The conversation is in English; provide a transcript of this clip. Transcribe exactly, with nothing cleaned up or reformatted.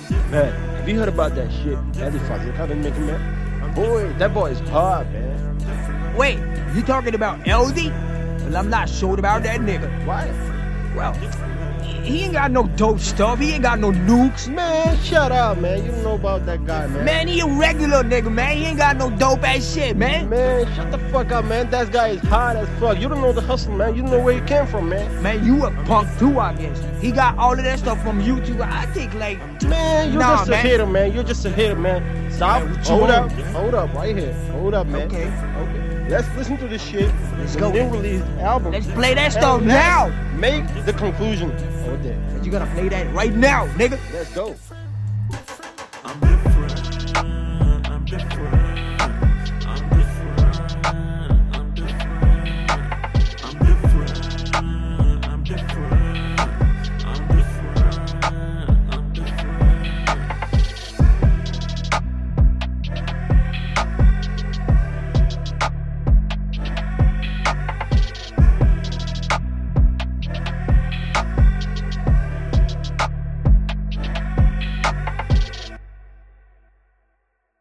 Man, have you heard about that shit? Ellie Fazil been making, man? Boy, that boy is hard, man. Wait, you talking about L D? Well, I'm not sure about that nigga. Why? Well, he ain't got no dope stuff. He ain't got no nukes. Man, shut up, man. You don't know about that guy, man. Man, he a regular nigga, man. He ain't got no dope ass shit, man. Man, shut the fuck up, man. That guy is hard as fuck. You don't know the hustle, man. You don't know where he came from, man. Man, you a punk too, I guess. He got all of that stuff from YouTube. I think, like... Man, you're nah, just a man. hater, man. You're just a hater, man. Stop. Man, what you Hold want? up. Hold up. Right here. Hold up, man. Okay. Okay. Let's listen to this shit. Let's The go. new released album. Let's play that And stuff let's now. Make the conclusion over there. You gotta play that right now, nigga. Let's go.